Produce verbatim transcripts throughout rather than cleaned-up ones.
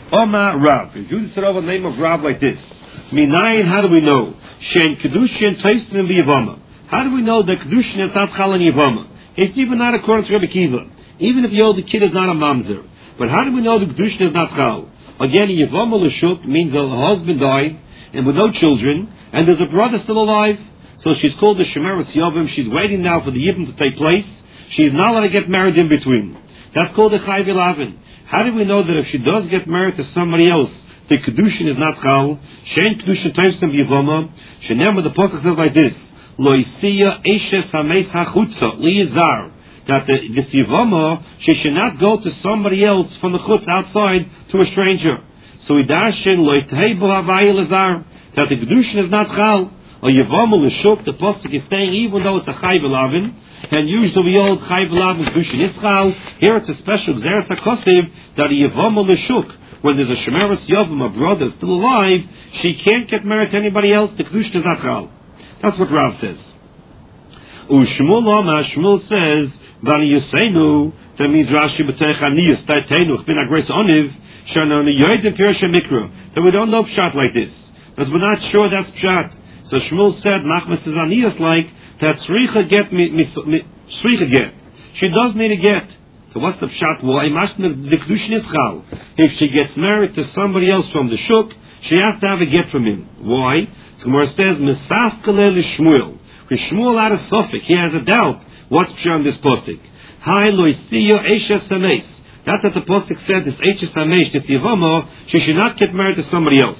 Oma Rav. If you said over the name of Rav like this, Minayin, how do we know? Shein Kedushin Taisin Yavama. How do we know that Kedushin is not Chal and Yavama? It's even not according to Rebbe Kiva. Even if the older kid is not a mamzer. But how do we know the Kedushin is not Chal? Again, Yavama L'Shuk means the husband died and with no children, and there's a brother still alive. So she's called the Shemeres Yavim. She's waiting now for the Yibum to take place. She's not allowed to get married in between. That's called the Chayv Elavin. How do we know that if she does get married to somebody else, the Kedushin is not Chal? Shein Kedushin Taimstem Yavama. Shenemah, the Pasuk says like this, Lo Isiya Eshes HaMeis HaChutza Liyizar. That the, this Yavama, she should not go to somebody else from the Chutz outside to a stranger. So Idashin Lo Itei Bo Havai Elazar. That the Kedushin is not Chal. Or Yavama L'Shuk, the Pasuk is saying, even though it's a Chayv Elavin, and usually we old Chayv Elavin Kedushin is Chal, here it's a special Gzeres HaKosiv, that a Yavama L'Shuk, when there's a Shemeres Yavim, a brother still alive, she can't get married to anybody else, the Kedushin is not Chal. That's what Rav says. U'Shmuel Omar, Shmuel says, Vani Yosenu, that means Rashi B'teich Aniyus, Taitenu, Ch'bin HaGreis Oniv, Shana Yoydim Pirush HaMikra, that we don't know Pshat like this, because we're not sure that's Pshat. So Shmuel said, Machmas is Aniyas like, that Sricha get, Sricha get. She does need a get. So what's the Pshat? Why? The Kedushin is Chal. If she gets married to somebody else from the Shuk, she has to have a get from him. Why? So Gemara says, Mesaf Kalel Shmuel. Because Shmuel had a suffix. He has a doubt. What's Pshat on this postic? Hi Loisiyo Eishes Sameis. That's what the postic said, this Eishes Sameis, this Yavama, she should not get married to somebody else.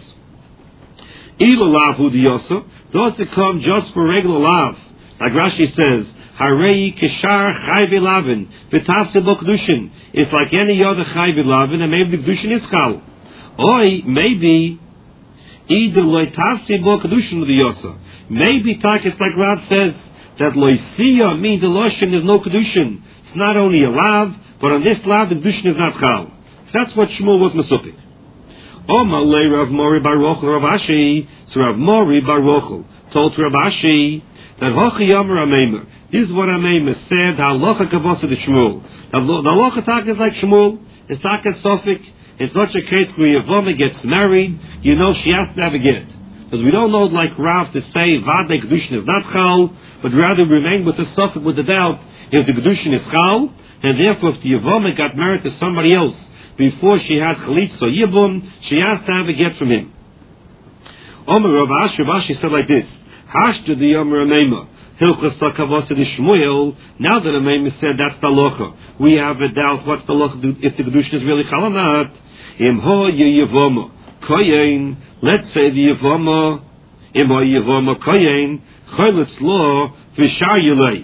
Ilu Lav Hudiyosa. Those that come just for regular Lav. Like Rashi says, Harei Kishar Chayv Elavin, V'tafse Bo Kedushin. It's like any other Chayv Elavin, and maybe the Kedushin is Chal. Or maybe, either Loitafse Bo Kedushin Hudiyosa. Maybe, Takis, like Rav says, that Loisiya means the Loshin is no Kedushin. It's not only a Lav, but on this Lav, the Kedushin is not Chal. So that's what Shmuel was Mesupik. Oma le Rav Mori Bar Rochel Rav Ashi. So Rav Mori Bar Rochel told Rav Ashi that Hochi Yomer Ameimer. This is what Ameimer said. Halacha Kavosa de Shmuel. The halacha tak is like Shmuel. It's tak a Sofik. In such a case where Yavama gets married, you know she has to have a get. Because we don't know like Rav to say Vadei Kedushin is not Chal, but rather remain with the Sofik with the doubt if the Kedushin is Chal, and therefore if the Yavama got married to somebody else before she had Chalitza or Yibum, she has to have a get from him. Omer Rav Ashi, Rav Ashi said like this, Hashta the Omer Ameima, Hilchas Sakavasa de Shmuel, now that Ameima said that's the halacha, we have a doubt what's the halacha, if the Kedushin is really Chal or not. Im ho ye Yavama, Koyen, let's say the Yavama, Im ho Yavama Koyen, Chalitz Law, Vishar Yulei.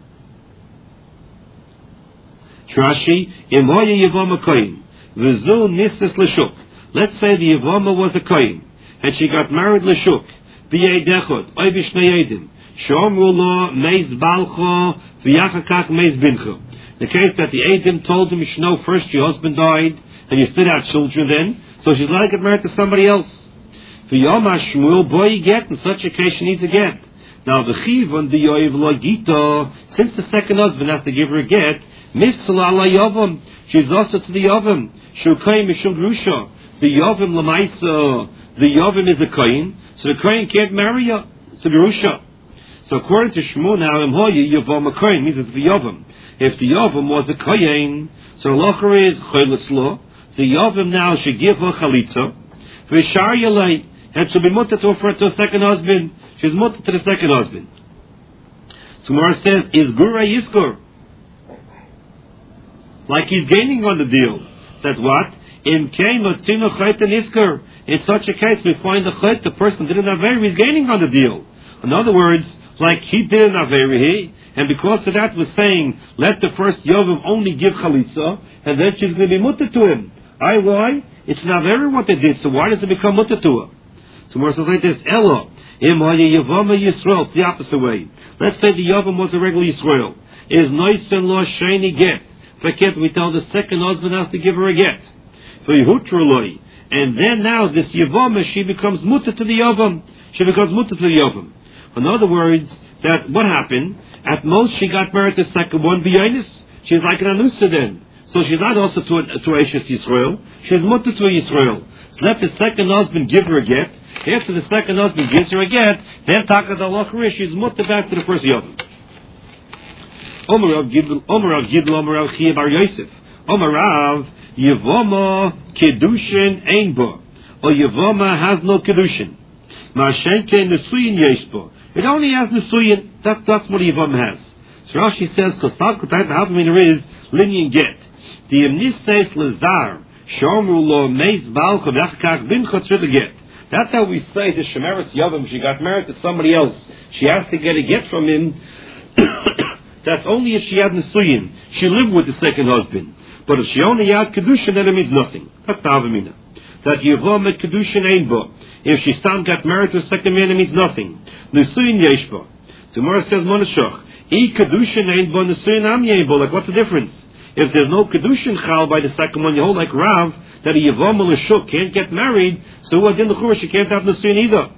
Trashi, Im ho ye Yavama Koyen. Let's say the Yavama was a kohen, and she got married l'shuk. B'yei dechot, oy b'shnei yedim. Shomru lo meiz balcho, v'yachakach meiz bincha. The case that the Edim told him, you should know first your husband died, and you still had children then, so she's allowed to get married to somebody else. V'yomah Shmuel, boy you get, in such a case she needs a get. Now the chivon the yoiv lo gita, since the second husband has to give her a get, mifsala ala yavam, she's also to the yavam. Shukay Mishum Grusha. The Yovim Lamaisa, the Yovim is a Kohen, so the Kohen can't marry her. It's a Grusha. So according to Shmuel now, Imhoya Yovam a Kohen means it's the Yovim. If the Yovim was a Kohen, so Locher is Choylitz Law. The Yovim now should give her Chalitza. Vishar Yalei, and she'll be mutter to her to a second husband. She's mutter to the second husband. So Gemara says, is Gura Yiskur? Like he's gaining on the deal. That what? In Kain Lotzino Chayt and Isker. In such a case, we find the Chayt, the person did an Averi, he's gaining on the deal. In other words, like he did an Averi, and because of that was saying, let the first Yovim only give Chalitza, and then she's going to be mutter to him. I why? It's an Averi what they did, so why does it become mutter to her? So more says like this, Ella, Imaya Yavama Yisrael, it's the opposite way. Let's say the Yavim was a regular Yisrael. Is nice and law shiny get. Faket, we tell the second husband has to give her a get. And then now this Yavama, she becomes mutter to the Yavam. She becomes mutter to the Yavam. In other words, that what happened? At most she got married to the second one, B'yonis. She's like an Anusa then. So she's not also to, to Eishes Yisrael. She's mutter to Yisrael. So let the second husband give her a get. After the second husband gives her a get, then Taka the Lacharish, she's mutter back to the first Yavim. Omer Rav Gidl, Omer Rav Gidl, Omer Rav Chia Bar Yosef. Omer Rav, Yevoma Kedushin Ein Bo. Or Yevoma has no Kedushin. Ma'ashenke Nesuyin Yesh Bo. It only has Nesuyin. That, that's what Yevoma has. So Rashi says, Kotak Kotak, the half there is Linyan Get. The Yemnistes Lazar, Shomru Lo Meis Baal Kodachkach Bin Chotzir the Get. That's how we say the Shemeres Yavim. She got married to somebody else. She has to get a get from him. That's only if she had Nesuyin. She lived with the second husband. But if she only had Kedushin, then it means nothing. That's the Havamina. That Yevom met Kedushin Ein Bo. If she still got married to a second man, it means nothing. Nesuyin Yesh Bo. So Gemara says, Monashach, E Kedushin Ein Bo, Nesuyin Am Yein Bo. Like, what's the difference? If there's no Kedushin Chal by the second one, you hold like Rav, that a Yevom L'Shuk can't get married, so what in the Chur, she can't have Nesuyin either.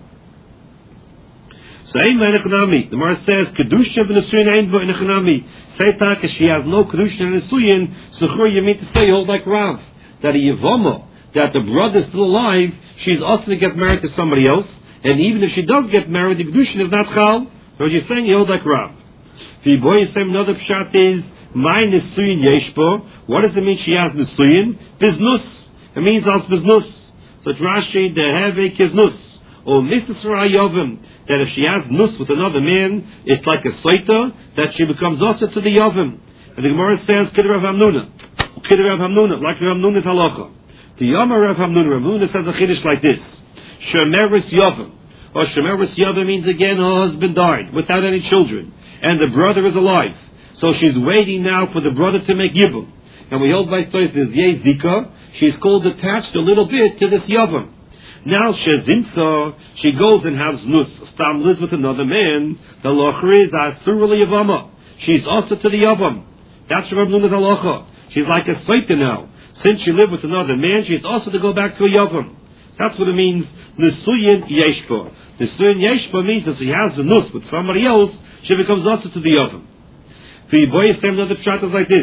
So Ein Echanami. The Gemara says, Kedushin v'Nesuyin Ein Bo in Echanami. Say that she has no Kedushin and Nesuyin, so Chur, you mean to say, you hold like Rav, that a Yevom, that the brother is still alive, she's also to get married to somebody else, and even if she does get married, the Kedushin is not Chal. So what you're saying, you hold like Rav. The boy is saying another pshat is, my Nesuyin Yeshbo. What does it mean she has Nesuyin? Biznus. It means als Biznus. So Rashi, the Hevek is Nus. Or Missus Yovim. That if she has Nus with another man, it's like a Saita, that she becomes also to the Yovim. And the Gemara says, Kid Rav Hamnuna. Kid Rav Hamnuna. Like Rav Hamnuna's halacha. The Yomar Rav Hamnuna. Rav Hamnuna says a Chiddush like this. Shemeris Yovim. Or Shemeris Yovim means again her husband died without any children. And the brother is alive. So she's waiting now for the brother to make Yibum. And we hold by stories this Yeh Zika. She's called attached a little bit to this Yavam. Now Shezimsa, she goes and has Nus, Stam lives with another man. The Lochri is Asur Yavama. She's also to the Yavam. That's Rav Nuna's halacha. She's like a Saita now. Since she lived with another man, she's also to go back to a Yavam. That's what it means, Nesuyin Yeshba. Nesuyin Yeshba means that she has the Nus with somebody else, she becomes also to the Yavam. The boy is saying another pshat is like this.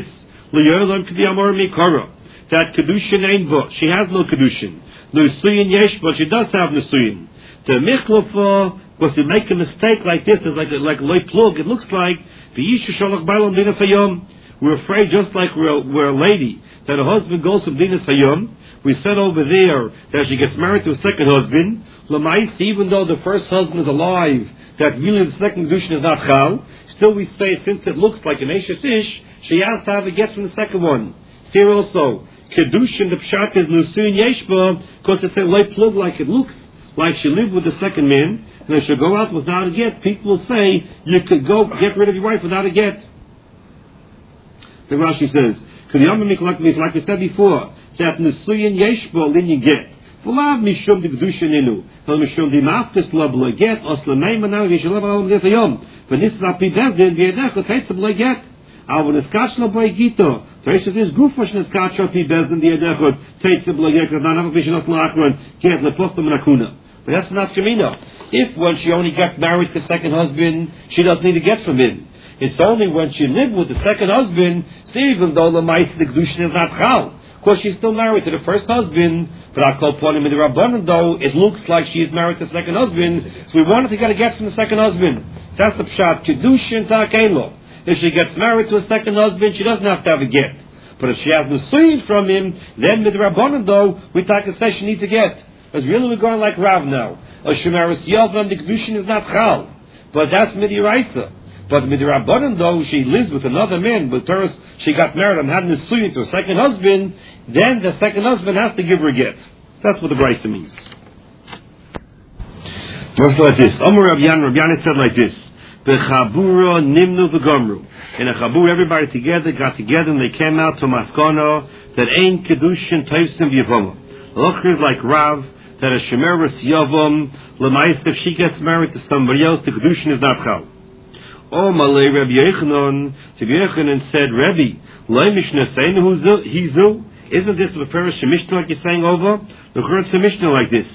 That Kedushin Ein Bo. She has no Kedushin. Nesuyin Yesh, but she does have Nesuyin. The Michlofa, because they make a mistake like this, it's like a, like a loy plug. It looks like we're afraid, just like we're, we're a lady, that a husband goes from Dinas Hayom. We said over there that she gets married to a second husband. Lamais, even though the first husband is alive, that really the second Kedushin is not Chal. Still we say, since it looks like an Eishes Ish, she has to have a get from the second one. Here also, Kedushin, the Pshat is Nesuyin Yeshba, because it's a light plug like it looks like she lived with the second man, and if she go out without a get, people will say, you could go get rid of your wife without a get. The Rashi says, like we said before, that Nesuyin Yeshba, then you get. V'lav mishum de Kedushin enu, vel mishum de mafkes lo b'leget, os l'mei manav yishalav alom des hayom. V'nis rapi bezdin v'yedech l'teitz b'leget. Al v'neskach lo b'legito. Teresh is gufa shneskach lo pi bezdin v'yedech l'teitz b'leget. Because not have a vision os l'achron, get l'postam n'akuna. But that's not Kamina. If when she only got married to the second husband, she doesn't need to get from him. It's only when she lived with the second husband, see, even though the Ma'is the Kedushin is not Chal. Of course, she's still married to the first husband, but I call upon him in the Rabbanan, though, it looks like she's married to the second husband, so we wanted to get a get from the second husband. That's the Pshat, Kedushin Ta'akelo. If she gets married to a second husband, she doesn't have to have a get. But if she has Nesuyin from him, then with the Rabbanan, though, we take a say she needs a get. Because really we're going like Rav now. A Shemeres Yavam, the Kedushin is not Chal. But that's Midiraisa. But Midirabbanan, though, she lives with another man, but first she got married and had Nesuyin to a second husband, then the second husband has to give her a get. That's what the Brisa means. Verse like this. Amar Rav Yan, Rav Yan said like this. B'chabura nimnu v'gomru. In a chabur, everybody together got together and they came out to Maskana that ein Kedushin Taisim Yavama. The Lochri is like Rav, that a Shemeres Yavam, Lamais, if she gets married to somebody else, the Kedushin is not Chal. Oh, Malay Rabbi Yechanan, to Yechanan said, Rabbi, Lay Mishnah saying Hizu, isn't this the Perish Mishnah like you're saying over? The Church Mishnah like this.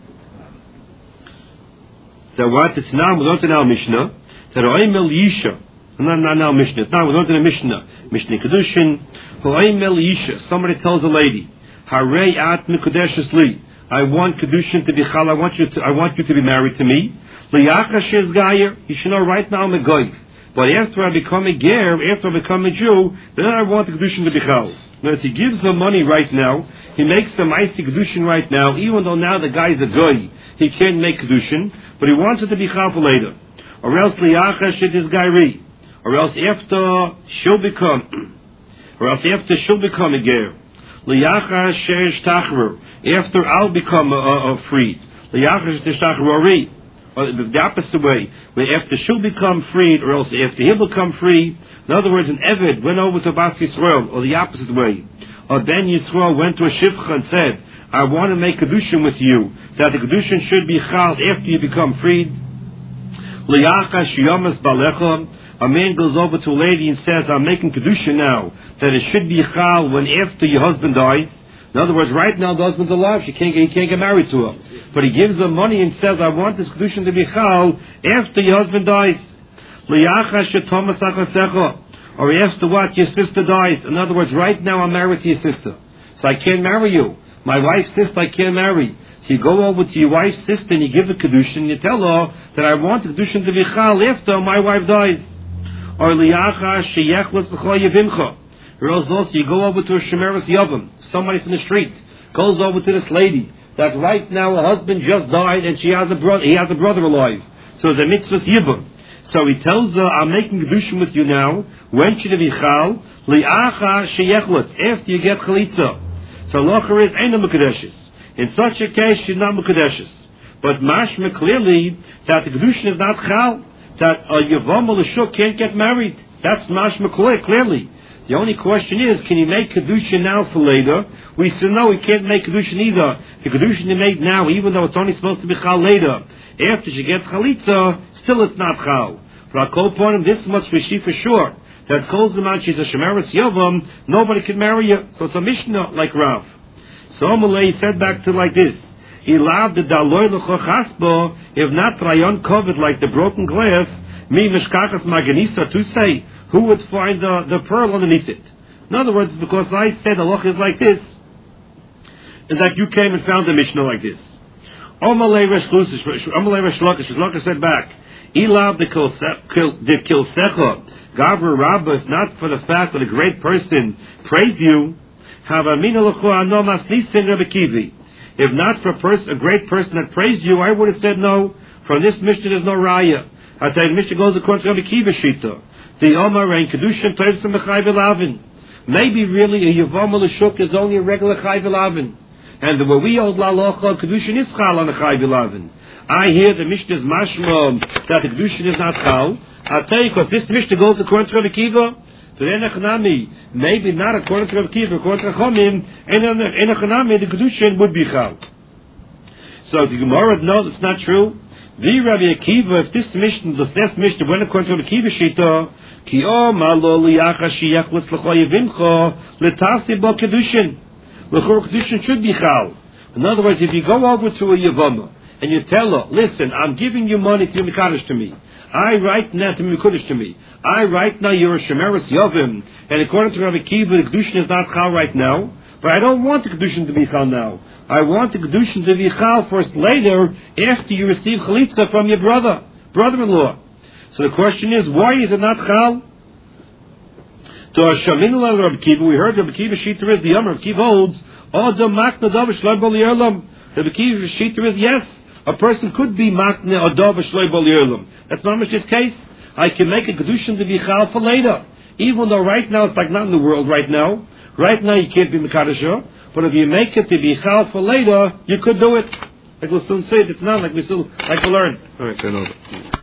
So what? It's now, we don't know Mishnah. That Oimel Yisha. Not now Mishnah. Now we don't know Mishnah. Mishnah Kedushin. Somebody tells a lady, Harei at mikudeshes li. I want kedushin to be chal. I want you to. I want you to be married to me. Liyachash is gayer. You should know right now I'm a goy. But after I become a ger, after I become a Jew, then I want the kedushin to be chal. Now, if he gives the money right now, he makes the ma'aseh kedushin right now. Even though now the guy's a goy, he can't make kedushin, but he wants it to be chal for later. Or else liyachash is gairi. Or else after she'll become, or else after she'll become a ger. Liyachash shesh tachver. After I'll become a, a, a freed. Liyachash shesh tachver. Or the opposite way, where after she'll become freed, or else after he'll become free. In other words, an Eved went over to Bas Yisrael, or the opposite way. Or Ben Yisrael went to a Shivcha and said, I want to make Kedushin with you, that the Kedushin should be chal after you become freed. Liyachash yomas balecha. A man goes over to a lady and says, I'm making Kedushin now, that it should be chal when after your husband dies. In other words, right now the husband's alive, she can't, he can't get married to her. But he gives her money and says, I want this kedushin to be chal after your husband dies. Or after what? Your sister dies. In other words, right now I'm married to your sister. So I can't marry you. My wife's sister I can't marry. So you go over to your wife's sister and you give her kedushin and you tell her that I want the kedushin to be chal after my wife dies. Or liyachash sheyechlas l'chol yevimcha. Or else also you go over to a Shemeres Yavam, somebody from the street, goes over to this lady, that right now her husband just died and she has a brother, he has a brother alive. So it's a mitzvah yibum. So he tells her, I'm making kedushin with you now. When should it be chal? Li'acha sheyechlutz, after you get chalitza. So locher is ain't mukadeshes. In such a case, she's not mukadeshes. But mashma clearly that the kedushin is not chal, that a yavam or a shuk can't get married. That's mashma clearly. The only question is, can you make kedushin now for later? We said no, we can't make kedushin either. The kedushin you make now, even though it's only supposed to be chal later, after she gets chalitza, still it's not chal. But I'll call upon him this much for she for sure. That calls them out, she's a shemeres yavam, nobody can marry her. So it's a mishnah like Rav. So Amalei said back to like this: he loved the daloy l'chochasbo, if not rayon covered like the broken glass, mi mishkachas maganisa to say. Who would find the, the pearl underneath it? In other words, because I said the loch is like this, and that you came and found the Mishnah like this. Omalei Resh Lakish, Lakish said back, Ilav the Kilsecha, Gavra Rabba, if not for the fact that a great person praised you, have a mina l'chu anomas nisin Rebbe Kivi. If not for a, person, a great person that praised you, I would have said no. From this Mishnah there's no raya. I tell you, the Mishnah goes according to Rebbe Kiva Shita. The Omar and Kedushin Toysim B'Chai V'Lavin. Maybe really a Yavam L'Shuk is only a regular Chai V'Lavin. And the way we hold La Locha, Kedushin is Chal on the Chai V'Lavin. I hear the Mishnah's mashma that the Kedushin is not Chal. I'll tell you, because this Mishnah goes according to Rebbe Kiva, to Enechanami, maybe not according to Rebbe Kiva, according to Chomim, Enechanami, the Kedushin would be Chal. So the Gemara, no, that's not true. The Rabbi Akiva, if this mission, this next mission went according to the Akiva Shita, Ki o malo liyacha sheyechlutz l'cho yevimcha l'tasi bo kedushin. L'chor kedushin should be chal. In other words, if you go over to a yavama and you tell her, listen, I'm giving you money to be mekadosh to me. I right now to be mekadosh to me. I right now you're a shemeres yavim, and according to Rabbi Akiva, the kedushin is not chal right now. But I don't want the kedushin to be chal now. I want the kedushin to be chal first later, after you receive chalitza from your brother, brother-in-law. So the question is, why is it not chal? To Hashamin al Rabbi Kiva, we heard Rabbi Kiva Shita is the Yom. Rabbi Kiva holds, Adam makna dav shloi bol yerlam. Rabbi Kiva Shita is yes, a person could be makna or dav shloi bol yerlam. That's not much this case. I can make a kedushin to be chal for later, even though right now it's like not in the world right now. Right now you can't be mekadosh, but if you make it to be chal for later, you could do it. Like we'll soon say it, it's not like we still like to learn. All right, turn over.